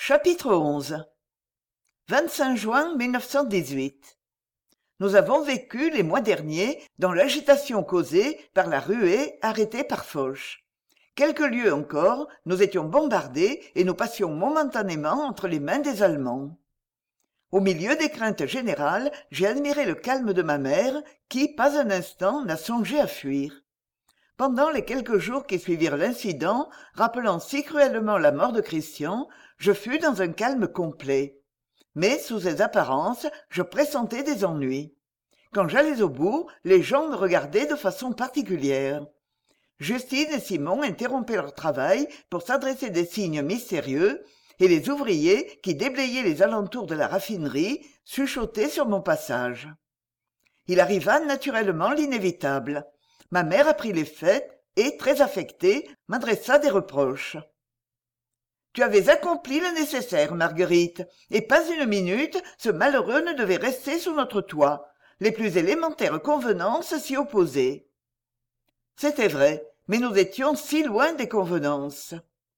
Chapitre 11 25 juin 1918. Nous avons vécu les mois derniers dans l'agitation causée par la ruée arrêtée par Foch. Quelques lieues encore, nous étions bombardés et nous passions momentanément entre les mains des Allemands. Au milieu des craintes générales, j'ai admiré le calme de ma mère qui, pas un instant, n'a songé à fuir. Pendant les quelques jours qui suivirent l'incident, rappelant si cruellement la mort de Christian, je fus dans un calme complet. Mais sous ces apparences, je pressentais des ennuis. Quand j'allais au bout, les gens me regardaient de façon particulière. Justine et Simon interrompaient leur travail pour s'adresser des signes mystérieux, et les ouvriers, qui déblayaient les alentours de la raffinerie, chuchotaient sur mon passage. Il arriva naturellement l'inévitable. Ma mère apprit les faits et, très affectée, m'adressa des reproches. « Tu avais accompli le nécessaire, Marguerite, et pas une minute ce malheureux ne devait rester sous notre toit. Les plus élémentaires convenances s'y opposaient. » C'était vrai, mais nous étions si loin des convenances.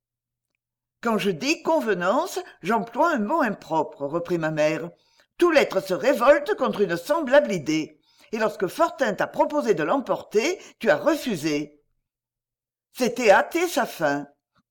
« Quand je dis convenance, j'emploie un mot impropre, reprit ma mère. Tout l'être se révolte contre une semblable idée. Et lorsque Fortin t'a proposé de l'emporter, tu as refusé. C'était hâter sa fin. »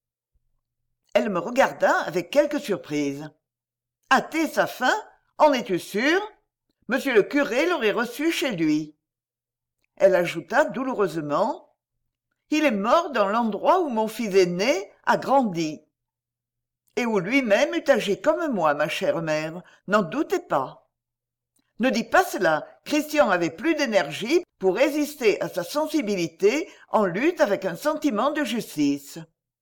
Elle me regarda avec quelque surprise. « Hâter sa fin ? En es-tu sûre ? Monsieur le curé l'aurait reçu chez lui. » Elle ajouta douloureusement. « Il est mort dans l'endroit où mon fils aîné a grandi. » Et où lui-même eut agi comme moi, ma chère mère, n'en doutez pas. Ne dis pas cela, Christian avait plus d'énergie pour résister à sa sensibilité en lutte avec un sentiment de justice.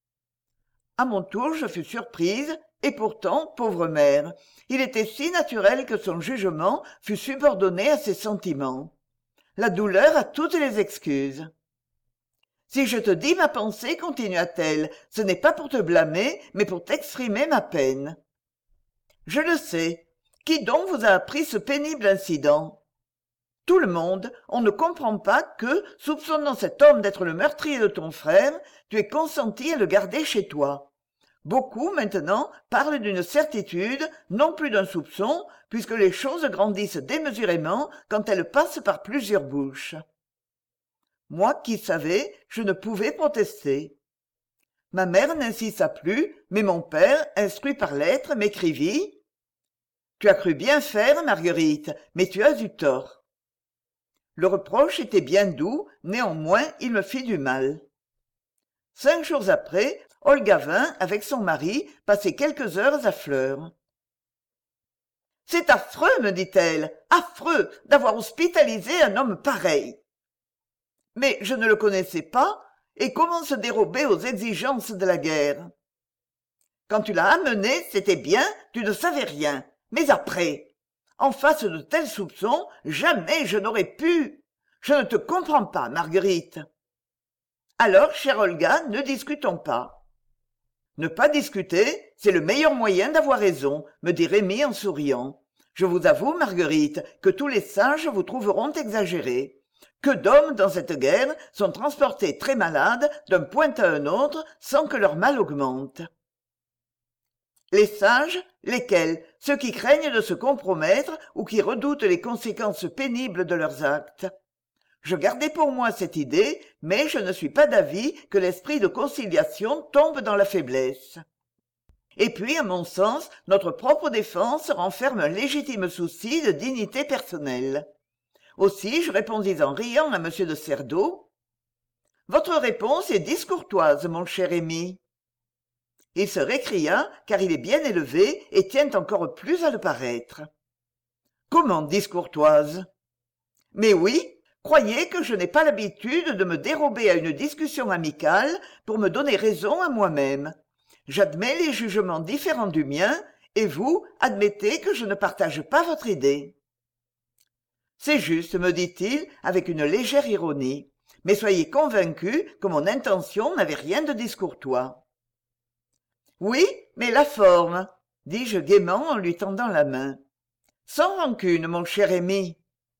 À mon tour, je fus surprise, et pourtant, pauvre mère, il était si naturel que son jugement fût subordonné à ses sentiments. La douleur a toutes les excuses. « Si je te dis ma pensée, continua-t-elle, ce n'est pas pour te blâmer, mais pour t'exprimer ma peine. Je le sais. Qui donc vous a appris ce pénible incident ? Tout le monde. On ne comprend pas que, soupçonnant cet homme d'être le meurtrier de ton frère, tu aies consenti à le garder chez toi. Beaucoup, maintenant, parlent d'une certitude, non plus d'un soupçon, puisque les choses grandissent démesurément quand elles passent par plusieurs bouches. » Moi qui savais, je ne pouvais protester. Ma mère n'insista plus, mais mon père, instruit par lettre, m'écrivit « Tu as cru bien faire, Marguerite, mais tu as eu tort. » Le reproche était bien doux, néanmoins il me fit du mal. 5 jours après, Olga vint, avec son mari, passer quelques heures à Fleurs. « C'est affreux, me dit-elle, affreux d'avoir hospitalisé un homme pareil. » Mais je ne le connaissais pas, et comment se dérober aux exigences de la guerre ? Quand tu l'as amené, c'était bien, tu ne savais rien. Mais après, en face de tels soupçons, jamais je n'aurais pu. Je ne te comprends pas, Marguerite. Alors, chère Olga, ne discutons pas. Ne pas discuter, c'est le meilleur moyen d'avoir raison, me dit Rémy en souriant. Je vous avoue, Marguerite, que tous les sages vous trouveront exagérés. Que d'hommes dans cette guerre sont transportés très malades d'un point à un autre sans que leur mal augmente. Les sages, lesquels ? Ceux qui craignent de se compromettre ou qui redoutent les conséquences pénibles de leurs actes. Je gardais pour moi cette idée, mais je ne suis pas d'avis que l'esprit de conciliation tombe dans la faiblesse. Et puis, à mon sens, notre propre défense renferme un légitime souci de dignité personnelle. Aussi, je répondis en riant à M. de Cerdaud. « Votre réponse est discourtoise, mon cher Rémy. » Il se récria, car il est bien élevé et tient encore plus à le paraître. « Comment discourtoise ? » « Mais oui, croyez que je n'ai pas l'habitude de me dérober à une discussion amicale pour me donner raison à moi-même. J'admets les jugements différents du mien, et vous admettez que je ne partage pas votre idée. » « C'est juste, me dit-il, avec une légère ironie. Mais soyez convaincu que mon intention n'avait rien de discourtois. »« Oui, mais la forme, dis-je gaiement en lui tendant la main. Sans rancune, mon cher Rémy.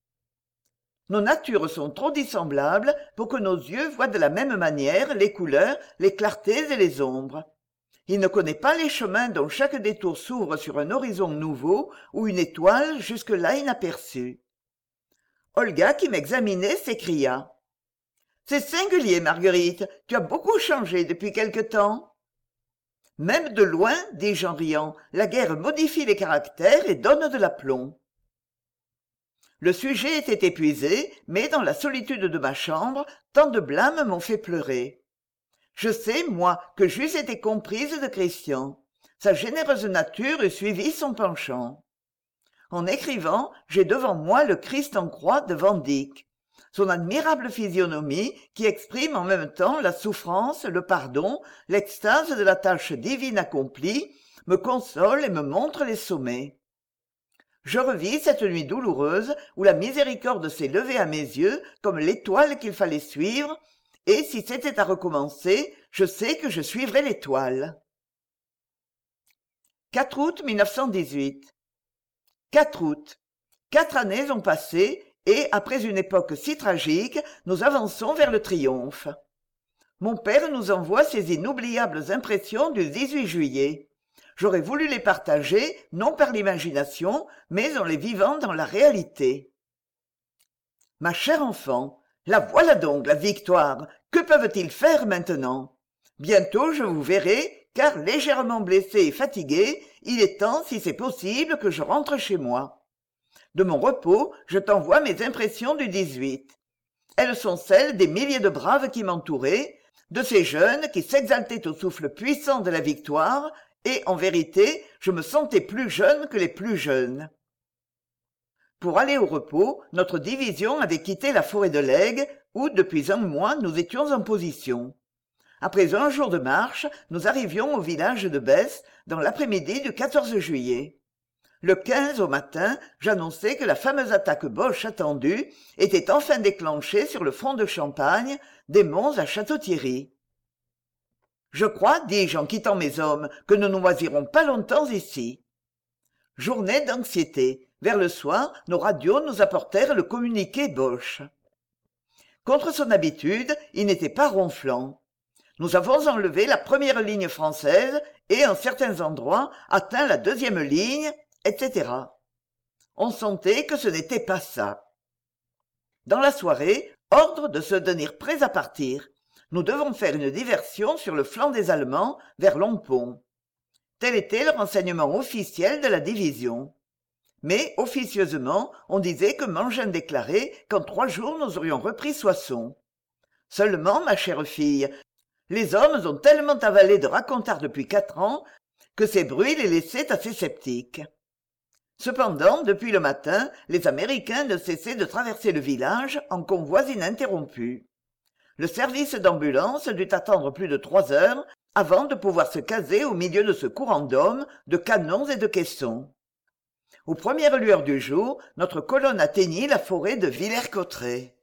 Nos natures sont trop dissemblables pour que nos yeux voient de la même manière les couleurs, les clartés et les ombres. Il ne connaît pas les chemins dont chaque détour s'ouvre sur un horizon nouveau ou une étoile jusque-là inaperçue. Olga, qui m'examinait, s'écria. « C'est singulier, Marguerite, tu as beaucoup changé depuis quelque temps. » « Même de loin, dis-je en riant, la guerre modifie les caractères et donne de l'aplomb. » Le sujet était épuisé, mais dans la solitude de ma chambre, tant de blâmes m'ont fait pleurer. Je sais, moi, que j'eusse été comprise de Christian. Sa généreuse nature eût suivi son penchant. En écrivant, j'ai devant moi le Christ en croix de Van Dyck. Son admirable physionomie, qui exprime en même temps la souffrance, le pardon, l'extase de la tâche divine accomplie, me console et me montre les sommets. Je revis cette nuit douloureuse où la miséricorde s'est levée à mes yeux comme l'étoile qu'il fallait suivre, et si c'était à recommencer, je sais que je suivrais l'étoile. 4 août 1918. 4 août. 4 années ont passé, et, après une époque si tragique, nous avançons vers le triomphe. Mon père nous envoie ses inoubliables impressions du 18 juillet. J'aurais voulu les partager, non par l'imagination, mais en les vivant dans la réalité. Ma chère enfant, la voilà donc, la victoire. Que peuvent-ils faire maintenant? Bientôt je vous verrai, car légèrement blessé et fatigué, il est temps, si c'est possible, que je rentre chez moi. De mon repos, je t'envoie mes impressions du 18. Elles sont celles des milliers de braves qui m'entouraient, de ces jeunes qui s'exaltaient au souffle puissant de la victoire, et, en vérité, je me sentais plus jeune que les plus jeunes. Pour aller au repos, notre division avait quitté la forêt de l'Aigle, où, depuis un mois, nous étions en position. Après un jour de marche, nous arrivions au village de Besse, dans l'après-midi du 14 juillet. Le 15 au matin, j'annonçai que la fameuse attaque Boche attendue était enfin déclenchée sur le front de Champagne, des Monts à Château-Thierry. Je crois, dis-je en quittant mes hommes, que nous ne moisirons pas longtemps ici. Journée d'anxiété. Vers le soir, nos radios nous apportèrent le communiqué Boche. Contre son habitude, il n'était pas ronflant. Nous avons enlevé la première ligne française et, en certains endroits, atteint la deuxième ligne, etc. On sentait que ce n'était pas ça. Dans la soirée, ordre de se tenir prêts à partir. Nous devons faire une diversion sur le flanc des Allemands, vers Lompont. Tel était le renseignement officiel de la division. Mais, officieusement, on disait que Mangin déclarait qu'en 3 jours nous aurions repris Soissons. Seulement, ma chère fille, les hommes ont tellement avalé de racontars depuis 4 ans que ces bruits les laissaient assez sceptiques. Cependant, depuis le matin, les Américains ne cessaient de traverser le village en convois ininterrompus. Le service d'ambulance dut attendre plus de 3 heures avant de pouvoir se caser au milieu de ce courant d'hommes, de canons et de caissons. Aux premières lueurs du jour, notre colonne atteignit la forêt de Villers-Cotterêts.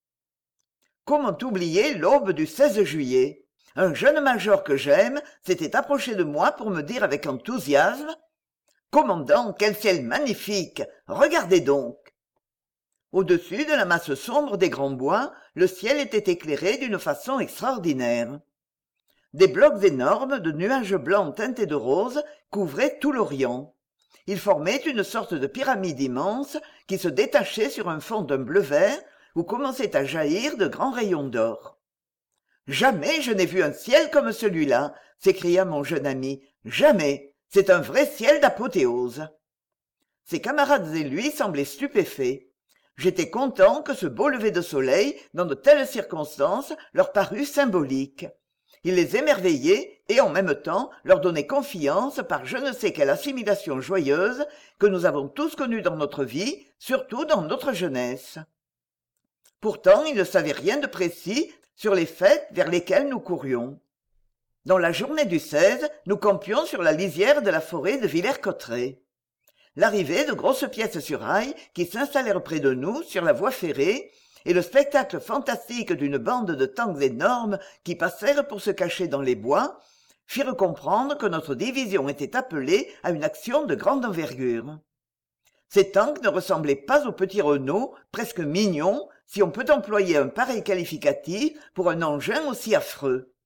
Comment oublier l'aube du 16 juillet? Un jeune major que j'aime s'était approché de moi pour me dire avec enthousiasme « Commandant, quel ciel magnifique! Regardez donc !» Au-dessus de la masse sombre des grands bois, le ciel était éclairé d'une façon extraordinaire. Des blocs énormes de nuages blancs teintés de rose couvraient tout l'Orient. Ils formaient une sorte de pyramide immense qui se détachait sur un fond d'un bleu-vert où commençaient à jaillir de grands rayons d'or. « Jamais je n'ai vu un ciel comme celui-là !» s'écria mon jeune ami. « Jamais! C'est un vrai ciel d'apothéose !» Ses camarades et lui semblaient stupéfaits. J'étais content que ce beau lever de soleil, dans de telles circonstances, leur parût symbolique. Il les émerveillait et, en même temps, leur donnait confiance par je ne sais quelle assimilation joyeuse que nous avons tous connue dans notre vie, surtout dans notre jeunesse. Pourtant, ils ne savaient rien de précis sur les fêtes vers lesquelles nous courions. Dans la journée du 16, nous campions sur la lisière de la forêt de Villers-Cotterêts. L'arrivée de grosses pièces sur rail qui s'installèrent près de nous sur la voie ferrée et le spectacle fantastique d'une bande de tanks énormes qui passèrent pour se cacher dans les bois firent comprendre que notre division était appelée à une action de grande envergure. Ces tanks ne ressemblaient pas aux petits Renault, presque mignons, si on peut employer un pareil qualificatif pour un engin aussi affreux.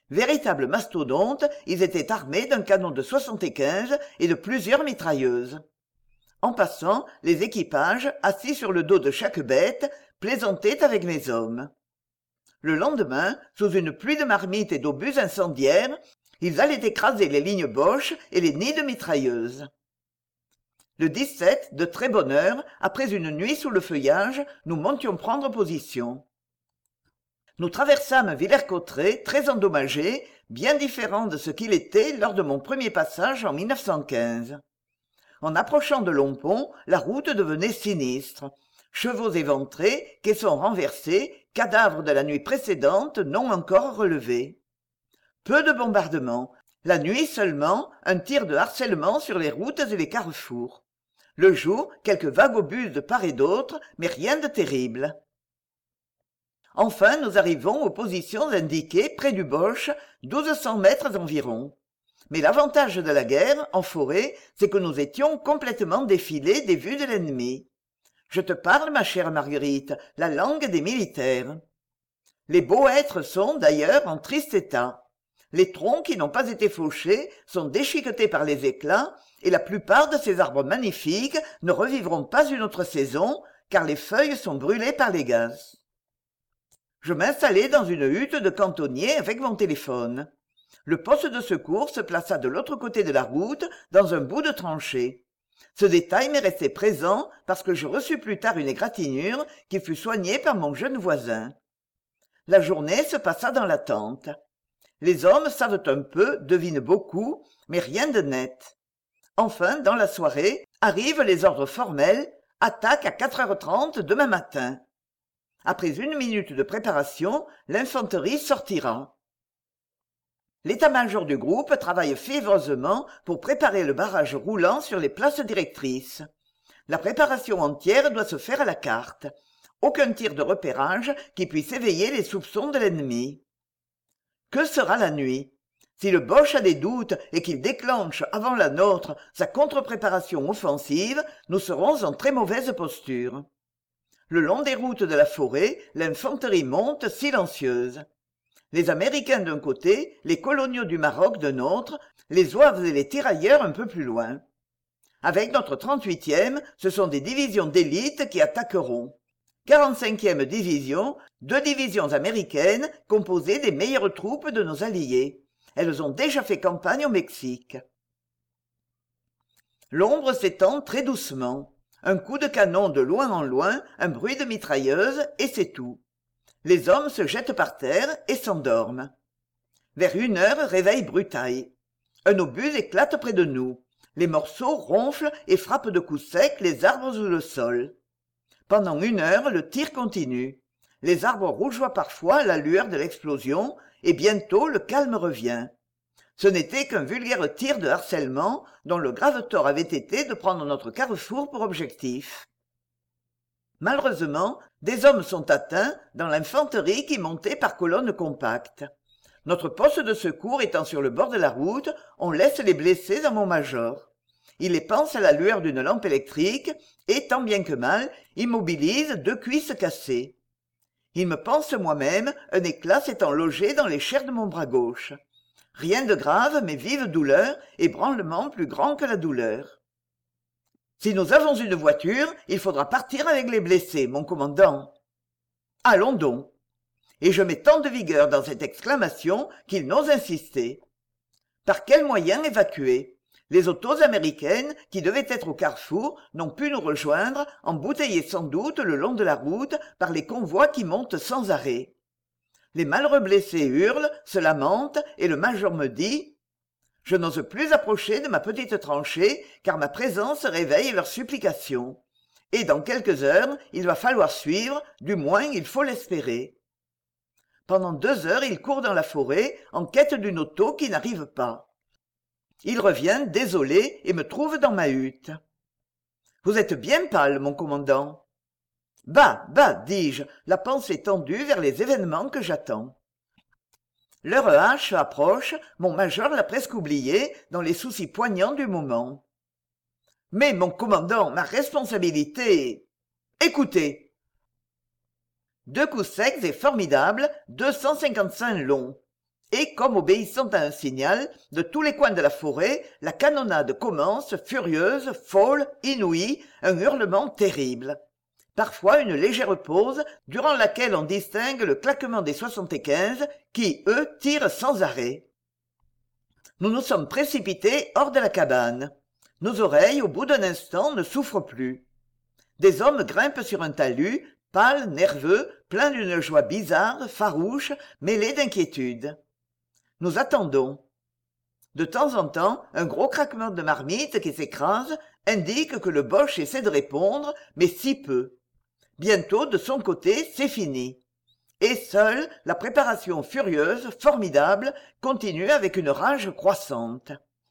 Véritables mastodontes, ils étaient armés d'un canon de 75 et de plusieurs mitrailleuses. En passant, les équipages, assis sur le dos de chaque bête, plaisantaient avec mes hommes. Le lendemain, sous une pluie de marmites et d'obus incendiaires, ils allaient écraser les lignes Boche et les nids de mitrailleuses. Le 17, de très bonne heure, après une nuit sous le feuillage, nous montions prendre position. Nous traversâmes Villers-Cotterêts, très endommagé, bien différent de ce qu'il était lors de mon premier passage en 1915. En approchant de Lompont, la route devenait sinistre. Chevaux éventrés, caissons renversés, cadavres de la nuit précédente non encore relevés. Peu de bombardements. La nuit seulement, un tir de harcèlement sur les routes et les carrefours. Le jour, quelques vagues obus de part et d'autre, mais rien de terrible. Enfin, nous arrivons aux positions indiquées près du Boche, 1200 mètres environ. Mais l'avantage de la guerre, en forêt, c'est que nous étions complètement défilés des vues de l'ennemi. Je te parle, ma chère Marguerite, la langue des militaires. Les beaux hêtres sont, d'ailleurs, en triste état. Les troncs qui n'ont pas été fauchés sont déchiquetés par les éclats, et la plupart de ces arbres magnifiques ne revivront pas une autre saison, car les feuilles sont brûlées par les gaz. Je m'installai dans une hutte de cantonnier avec mon téléphone. Le poste de secours se plaça de l'autre côté de la route, dans un bout de tranchée. Ce détail m'est resté présent parce que je reçus plus tard une égratignure qui fut soignée par mon jeune voisin. La journée se passa dans l'attente. Les hommes savent un peu, devinent beaucoup, mais rien de net. Enfin, dans la soirée, arrivent les ordres formels, attaque à 4h30 demain matin. Après 1 minute de préparation, l'infanterie sortira. L'état-major du groupe travaille fiévreusement pour préparer le barrage roulant sur les places directrices. La préparation entière doit se faire à la carte. Aucun tir de repérage qui puisse éveiller les soupçons de l'ennemi. Que sera la nuit? Si le Boche a des doutes et qu'il déclenche avant la nôtre sa contre-préparation offensive, nous serons en très mauvaise posture. Le long des routes de la forêt, l'infanterie monte silencieuse. Les Américains d'un côté, les coloniaux du Maroc d'un autre, les zouaves et les tirailleurs un peu plus loin. Avec notre 38e, ce sont des divisions d'élite qui attaqueront. 45e division, 2 divisions américaines composées des meilleures troupes de nos alliés. Elles ont déjà fait campagne au Mexique. L'ombre s'étend très doucement. Un coup de canon de loin en loin, un bruit de mitrailleuse, et c'est tout. Les hommes se jettent par terre et s'endorment. Vers 1h, réveil brutal. Un obus éclate près de nous. Les morceaux ronflent et frappent de coups secs les arbres ou le sol. Pendant 1 heure, le tir continue. Les arbres rougeoient parfois à la lueur de l'explosion, et bientôt le calme revient. Ce n'était qu'un vulgaire tir de harcèlement dont le grave tort avait été de prendre notre carrefour pour objectif. Malheureusement, des hommes sont atteints dans l'infanterie qui montait par colonnes compactes. Notre poste de secours étant sur le bord de la route, on laisse les blessés dans mon major. Il les panse à la lueur d'une lampe électrique et, tant bien que mal, immobilise 2 cuisses cassées. Il me panse moi-même, un éclat s'étant logé dans les chairs de mon bras gauche. Rien de grave, mais vive douleur, ébranlement plus grand que la douleur. Si nous avons une voiture, il faudra partir avec les blessés, mon commandant. Allons donc. Et je mets tant de vigueur dans cette exclamation qu'il n'ose insister. Par quels moyens évacuer? Les autos américaines, qui devaient être au carrefour, n'ont pu nous rejoindre, embouteillées sans doute le long de la route par les convois qui montent sans arrêt. Les malheureux blessés hurlent, se lamentent, et le major me dit « Je n'ose plus approcher de ma petite tranchée, car ma présence réveille leurs supplications. Et dans quelques heures, il va falloir suivre, du moins il faut l'espérer. » Pendant 2 heures, il court dans la forêt, en quête d'une auto qui n'arrive pas. Il revient, désolé, et me trouve dans ma hutte. « Vous êtes bien pâle, mon commandant. » « Bah, bah, dis-je, la pensée tendue vers les événements que j'attends. L'heure H approche, mon major l'a presque oublié dans les soucis poignants du moment. « Mais, mon commandant, ma responsabilité... » « Écoutez !» 2 coups secs et formidables, 255 longs. Et comme obéissant à un signal, de tous les coins de la forêt, la canonnade commence, furieuse, folle, inouïe, un hurlement terrible. Parfois une légère pause, durant laquelle on distingue le claquement des 75 qui, eux, tirent sans arrêt. Nous nous sommes précipités hors de la cabane. Nos oreilles, au bout d'un instant, ne souffrent plus. Des hommes grimpent sur un talus, pâles, nerveux, pleins d'une joie bizarre, farouche, mêlée d'inquiétude. Nous attendons. De temps en temps, un gros craquement de marmite qui s'écrase indique que le Boche essaie de répondre, mais si peu. Bientôt, de son côté, c'est fini. Et seule, la préparation furieuse, formidable, continue avec une rage croissante.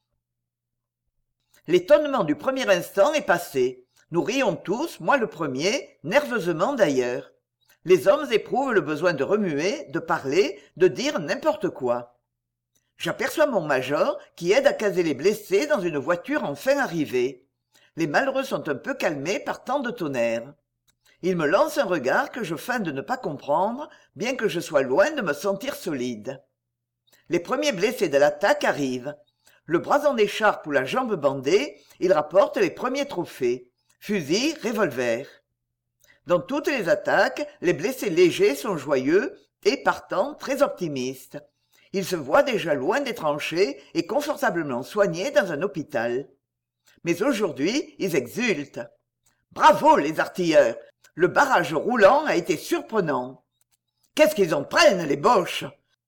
L'étonnement du premier instant est passé. Nous rions tous, moi le premier, nerveusement d'ailleurs. Les hommes éprouvent le besoin de remuer, de parler, de dire n'importe quoi. J'aperçois mon major qui aide à caser les blessés dans une voiture enfin arrivée. Les malheureux sont un peu calmés par tant de tonnerre. Il me lance un regard que je feins de ne pas comprendre, bien que je sois loin de me sentir solide. Les premiers blessés de l'attaque arrivent. Le bras en écharpe ou la jambe bandée, ils rapportent les premiers trophées. Fusil, revolver. Dans toutes les attaques, les blessés légers sont joyeux et, partant, très optimistes. Ils se voient déjà loin des tranchées et confortablement soignés dans un hôpital. Mais aujourd'hui, ils exultent. Bravo, les artilleurs! Le barrage roulant a été surprenant. Qu'est-ce qu'ils en prennent, les Boches?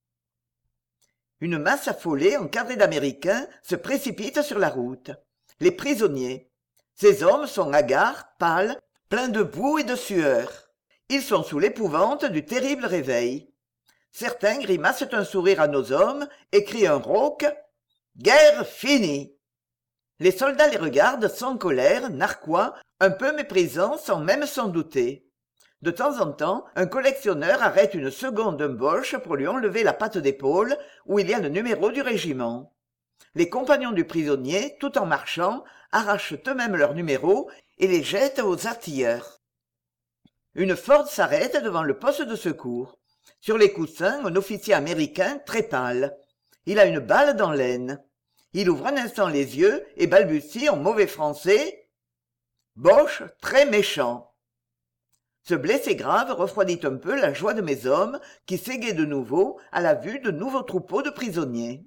Une masse affolée, encadrée d'Américains, se précipite sur la route. Les prisonniers. Ces hommes sont hagards, pâles, pleins de boue et de sueur. Ils sont sous l'épouvante du terrible réveil. Certains grimacent un sourire à nos hommes et crient un rauque « Guerre finie !» Les soldats les regardent sans colère, narquois, un peu méprisants sans même s'en douter. De temps en temps, un collectionneur arrête une seconde un Boche pour lui enlever la patte d'épaule où il y a le numéro du régiment. Les compagnons du prisonnier, tout en marchant, arrachent eux-mêmes leur numéro et les jettent aux artilleurs. Une Ford s'arrête devant le poste de secours. Sur les coussins, un officier américain très pâle. Il a une balle dans l'aine. Il ouvre un instant les yeux et balbutie en mauvais français « Boche très méchant ». Ce blessé grave refroidit un peu la joie de mes hommes qui s'égaient de nouveau à la vue de nouveaux troupeaux de prisonniers.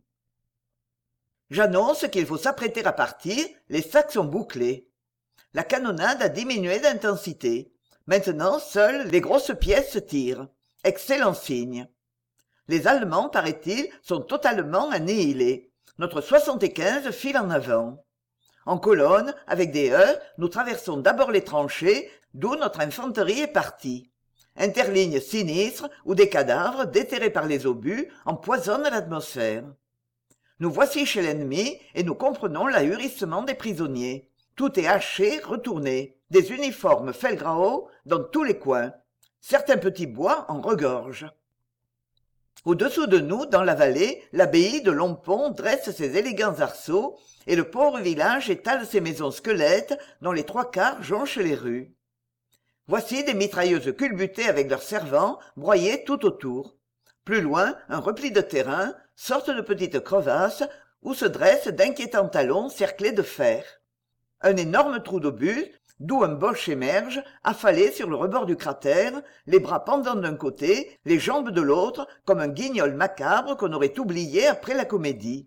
J'annonce qu'il faut s'apprêter à partir, les sacs sont bouclés. La canonnade a diminué d'intensité. Maintenant, seules les grosses pièces tirent. Excellent signe. Les Allemands, paraît-il, sont totalement annihilés. Notre 75 file en avant. En colonne, avec des heurts, nous traversons d'abord les tranchées, d'où notre infanterie est partie. Interlignes sinistres où des cadavres, déterrés par les obus, empoisonnent l'atmosphère. Nous voici chez l'ennemi et nous comprenons l'ahurissement des prisonniers. Tout est haché, retourné. Des uniformes Felgrau dans tous les coins. Certains petits bois en regorgent. Au-dessous de nous, dans la vallée, l'abbaye de Lompont dresse ses élégants arceaux et le pauvre village étale ses maisons squelettes dont les trois quarts jonchent les rues. Voici des mitrailleuses culbutées avec leurs servants, broyées tout autour. Plus loin, un repli de terrain, sorte de petite crevasse, où se dressent d'inquiétants talons cerclés de fer. Un énorme trou d'obus, d'où un Boche émerge, affalé sur le rebord du cratère, les bras pendant d'un côté, les jambes de l'autre, comme un guignol macabre qu'on aurait oublié après la comédie.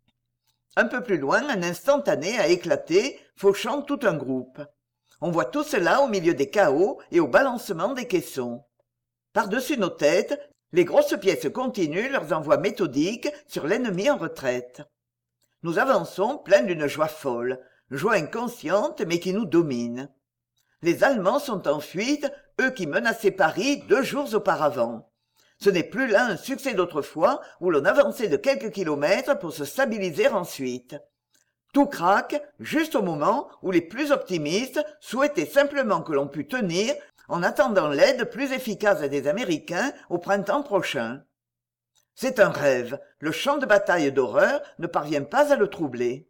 Un peu plus loin, un instantané a éclaté, fauchant tout un groupe. On voit tout cela au milieu des chaos et au balancement des caissons. Par-dessus nos têtes, les grosses pièces continuent leurs envois méthodiques sur l'ennemi en retraite. Nous avançons pleins d'une joie folle, joie inconsciente mais qui nous domine. Les Allemands sont en fuite, eux qui menaçaient Paris 2 jours auparavant. Ce n'est plus là un succès d'autrefois où l'on avançait de quelques kilomètres pour se stabiliser ensuite. Tout craque juste au moment où les plus optimistes souhaitaient simplement que l'on pût tenir en attendant l'aide plus efficace des Américains au printemps prochain. C'est un rêve, le champ de bataille d'horreur ne parvient pas à le troubler.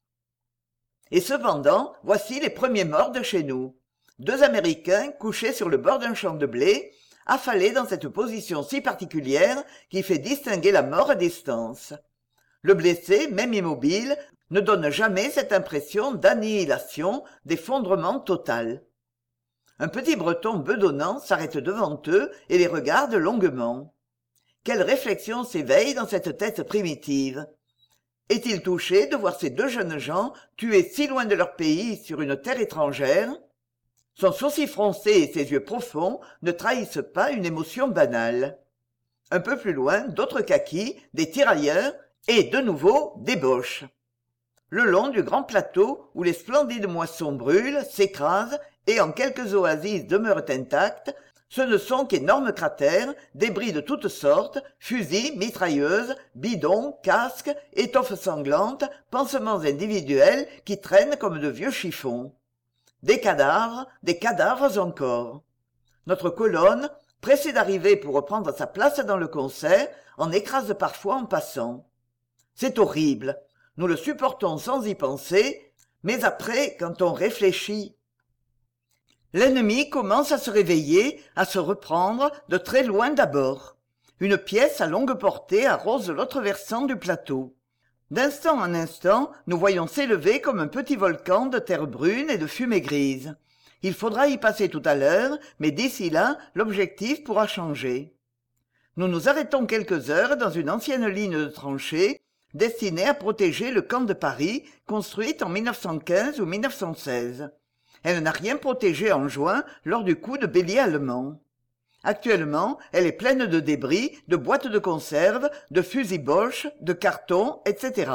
Et cependant, voici les premiers morts de chez nous. 2 Américains couchés sur le bord d'un champ de blé, affalé dans cette position si particulière qui fait distinguer la mort à distance. Le blessé, même immobile, ne donne jamais cette impression d'annihilation, d'effondrement total. Un petit breton bedonnant s'arrête devant eux et les regarde longuement. Quelle réflexion s'éveille dans cette tête primitive? Est-il touché de voir ces deux jeunes gens tués si loin de leur pays sur une terre étrangère? Son sourcil froncé et ses yeux profonds ne trahissent pas une émotion banale. Un peu plus loin, d'autres kakis, des tirailleurs, et de nouveau des boches. Le long du grand plateau où les splendides moissons brûlent, s'écrasent et en quelques oasis demeurent intactes, ce ne sont qu'énormes cratères, débris de toutes sortes, fusils, mitrailleuses, bidons, casques, étoffes sanglantes, pansements individuels qui traînent comme de vieux chiffons. Des cadavres encore. Notre colonne, pressée d'arriver pour reprendre sa place dans le concert, en écrase parfois en passant. C'est horrible. Nous le supportons sans y penser, mais après, quand on réfléchit... L'ennemi commence à se réveiller, à se reprendre, de très loin d'abord. Une pièce à longue portée arrose l'autre versant du plateau. D'instant en instant, nous voyons s'élever comme un petit volcan de terre brune et de fumée grise. Il faudra y passer tout à l'heure, mais d'ici là, l'objectif pourra changer. Nous nous arrêtons quelques heures dans une ancienne ligne de tranchées, destinée à protéger le camp de Paris, construite en 1915 ou 1916. Elle n'a rien protégé en juin lors du coup de bélier allemand. Actuellement, elle est pleine de débris, de boîtes de conserve, de fusils Boche, de cartons, etc.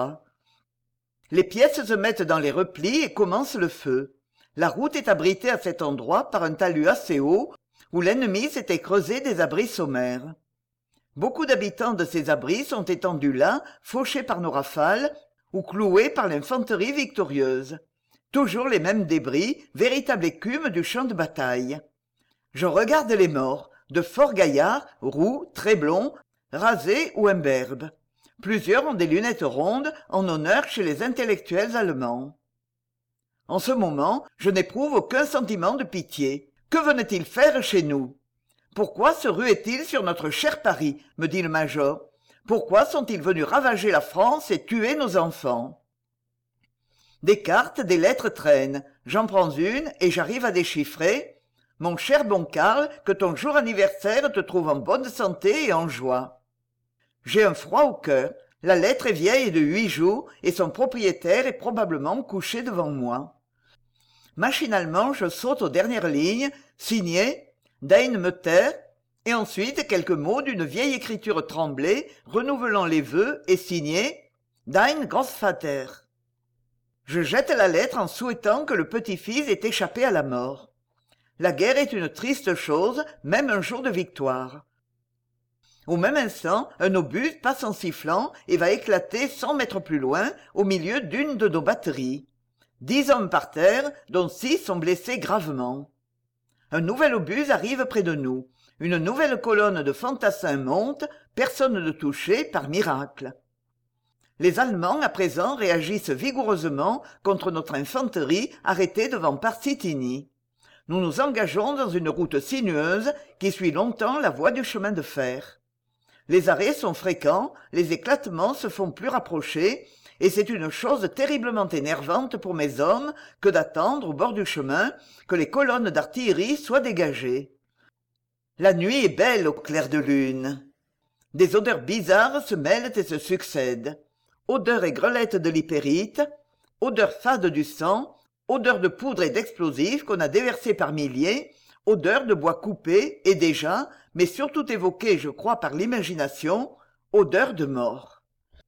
Les pièces se mettent dans les replis et commence le feu. La route est abritée à cet endroit par un talus assez haut, où l'ennemi s'était creusé des abris sommaires. Beaucoup d'habitants de ces abris sont étendus là, fauchés par nos rafales, ou cloués par l'infanterie victorieuse. Toujours les mêmes débris, véritable écume du champ de bataille. Je regarde les morts, de forts gaillards, roux, très blonds, rasés ou imberbes. Plusieurs ont des lunettes rondes, en honneur chez les intellectuels allemands. En ce moment, je n'éprouve aucun sentiment de pitié. Que venaient-ils faire chez nous? Pourquoi se ruaient-ils sur notre cher Paris, me dit le major. Pourquoi sont-ils venus ravager la France et tuer nos enfants? Des cartes, des lettres traînent. J'en prends une et j'arrive à déchiffrer. Mon cher bon Karl, que ton jour anniversaire te trouve en bonne santé et en joie. J'ai un froid au cœur. La lettre est vieille de 8 jours et son propriétaire est probablement couché devant moi. Machinalement, je saute aux dernières lignes, signé Dein Mutter, et ensuite quelques mots d'une vieille écriture tremblée, renouvelant les vœux et signé Dein Großvater. Je jette la lettre en souhaitant que le petit-fils ait échappé à la mort. La guerre est une triste chose, même un jour de victoire. Au même instant, un obus passe en sifflant et va éclater 100 mètres plus loin, au milieu d'une de nos batteries. 10 hommes par terre, dont 6 sont blessés gravement. Un nouvel obus arrive près de nous. Une nouvelle colonne de fantassins monte, personne ne touché par miracle. Les Allemands, à présent, réagissent vigoureusement contre notre infanterie arrêtée devant Parsitini. Nous nous engageons dans une route sinueuse qui suit longtemps la voie du chemin de fer. Les arrêts sont fréquents, les éclatements se font plus rapprochés, et c'est une chose terriblement énervante pour mes hommes que d'attendre au bord du chemin que les colonnes d'artillerie soient dégagées. La nuit est belle au clair de lune. Des odeurs bizarres se mêlent et se succèdent. Odeur et grelette de l'hypérite, odeur fade du sang, odeur de poudre et d'explosifs qu'on a déversés par milliers, odeur de bois coupé et déjà, mais surtout évoquée, je crois, par l'imagination, odeur de mort.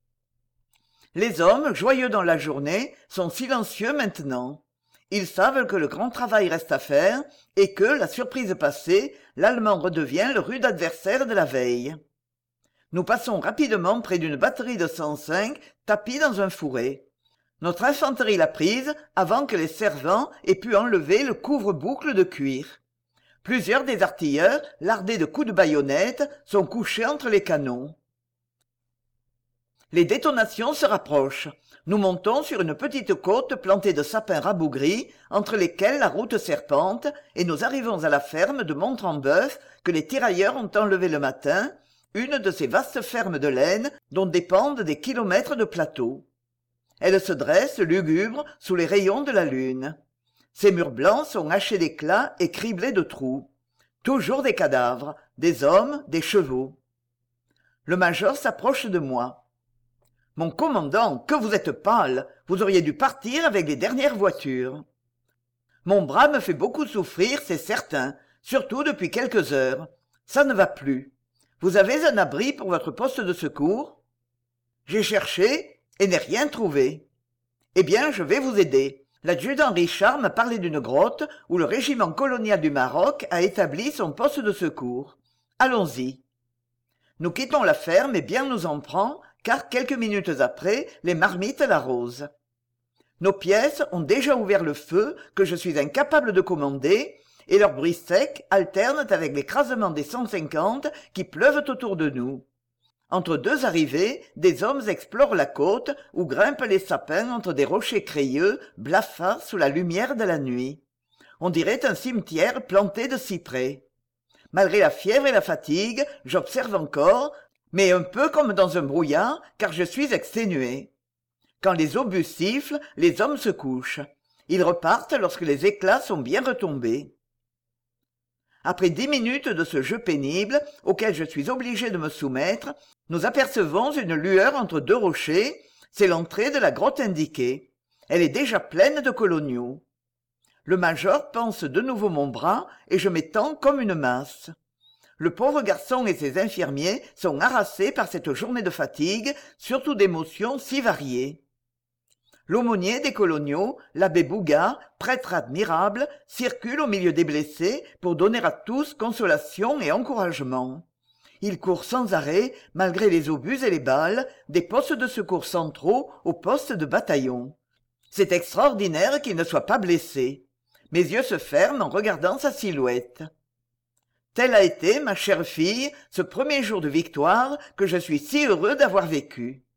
Les hommes, joyeux dans la journée, sont silencieux maintenant. Ils savent que le grand travail reste à faire et que, la surprise passée, l'Allemand redevient le rude adversaire de la veille. Nous passons rapidement près d'une batterie de 105 tapie dans un fourré. Notre infanterie l'a prise avant que les servants aient pu enlever le couvre-boucle de cuir. Plusieurs des artilleurs, lardés de coups de baïonnette, sont couchés entre les canons. Les détonations se rapprochent. Nous montons sur une petite côte plantée de sapins rabougris, entre lesquels la route serpente, et nous arrivons à la ferme de Montrembeuf que les tirailleurs ont enlevée le matin, une de ces vastes fermes de laine dont dépendent des kilomètres de plateau. Elle se dresse lugubre sous les rayons de la lune. Ses murs blancs sont hachés d'éclats et criblés de trous. Toujours des cadavres, des hommes, des chevaux. Le major s'approche de moi. « Mon commandant, que vous êtes pâle! Vous auriez dû partir avec les dernières voitures. » Mon bras me fait beaucoup souffrir, c'est certain, surtout depuis quelques heures. Ça ne va plus. Vous avez un abri pour votre poste de secours? J'ai cherché et n'ai rien trouvé. Eh bien, je vais vous aider. L'adjudant Richard m'a parlé d'une grotte où le régiment colonial du Maroc a établi son poste de secours. Allons-y. Nous quittons la ferme et bien nous en prend, car quelques minutes après, les marmites l'arrosent. Nos pièces ont déjà ouvert le feu que je suis incapable de commander, et leurs bruits secs alternent avec l'écrasement des 150 qui pleuvent autour de nous. Entre deux arrivées, des hommes explorent la côte où grimpent les sapins entre des rochers crayeux, blafards sous la lumière de la nuit. On dirait un cimetière planté de cyprès. Malgré la fièvre et la fatigue, j'observe encore, mais un peu comme dans un brouillard, car je suis exténué. Quand les obus sifflent, les hommes se couchent. Ils repartent lorsque les éclats sont bien retombés. Après 10 minutes de ce jeu pénible, auquel je suis obligé de me soumettre, nous apercevons une lueur entre deux rochers, c'est l'entrée de la grotte indiquée. Elle est déjà pleine de coloniaux. Le major panse de nouveau mon bras et je m'étends comme une masse. Le pauvre garçon et ses infirmiers sont harassés par cette journée de fatigue, surtout d'émotions si variées. L'aumônier des coloniaux, l'abbé Bouga, prêtre admirable, circule au milieu des blessés pour donner à tous consolation et encouragement. Il court sans arrêt, malgré les obus et les balles, des postes de secours centraux aux postes de bataillon. C'est extraordinaire qu'il ne soit pas blessé. Mes yeux se ferment en regardant sa silhouette. Tel a été, ma chère fille, ce premier jour de victoire que je suis si heureux d'avoir vécu.